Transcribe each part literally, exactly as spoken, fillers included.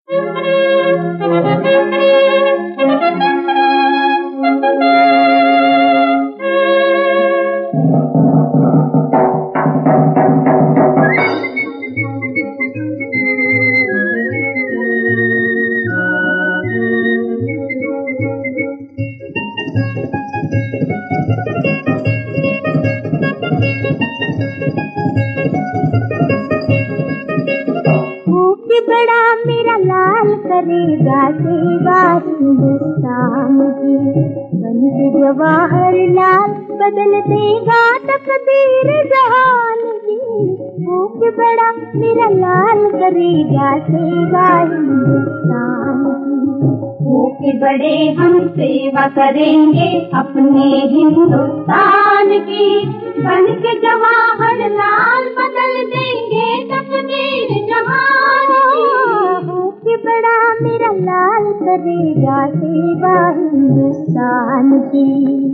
बड़ा मेरा लाल करेगा सेवा हिंदुस्तान की, बन के जवाहर लाल बदल देगा तकदीर जहान की। भूख बड़ा मेरा लाल करेगा सेवा हिंदुस्तान की, भूख बड़े हम सेवा करेंगे अपने हिंदुस्तान की। बन के जवाहर लाल बदल देंगे तकदीर जहान की। बड़ा मेरा लाल करेगा सेवा हिंदुस्तान की।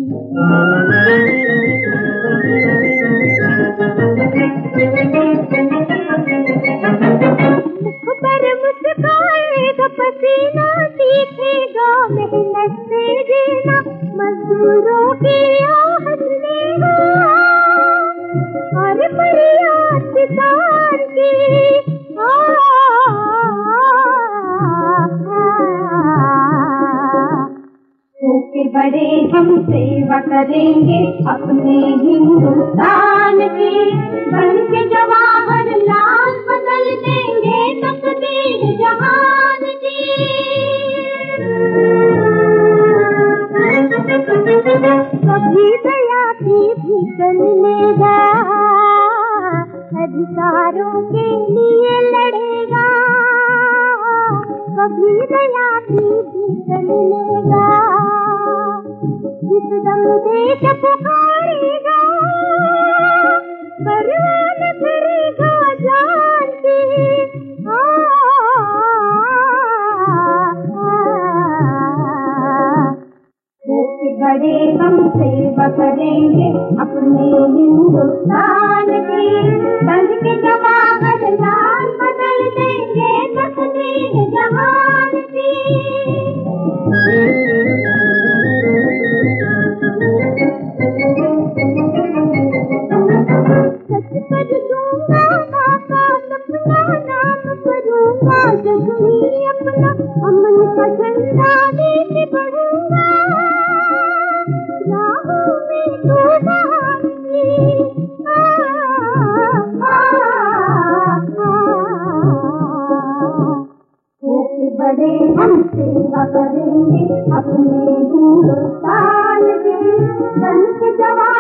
मुख पर मुस्काएगा पसीना सीखेगा मेहनत से जीना, मजदूरों की आहट लेगा और फरियाद किसान की। भूखे बड़े हम सेवा करेंगे अपने हिंदुस्तान की। बन के जवाहर लाल बदल देंगे तकदीर जहान की। कभी दया की भीख मिलेगा, अधिकारों के लिए लड़ेगा। कभी दया की भीख मिलेगा, जिस दम देश पुकारेगा, परवान करेगा जान की। आ, भूखे बड़े हम सेवा करेंगे अपने हिंदुस्तान की। बन के जवाहर लाल बदल देंगे तकदीर जहान की। सच कर दूंगा का सपना, नाम करूंगा जग में अपना, अमन का झंडा लेके बढ़ूंगा राहों में डूबा की। भूखे बड़े हम सेवा करेंगे अपने हिंदुस्तान की। बन के जवाहर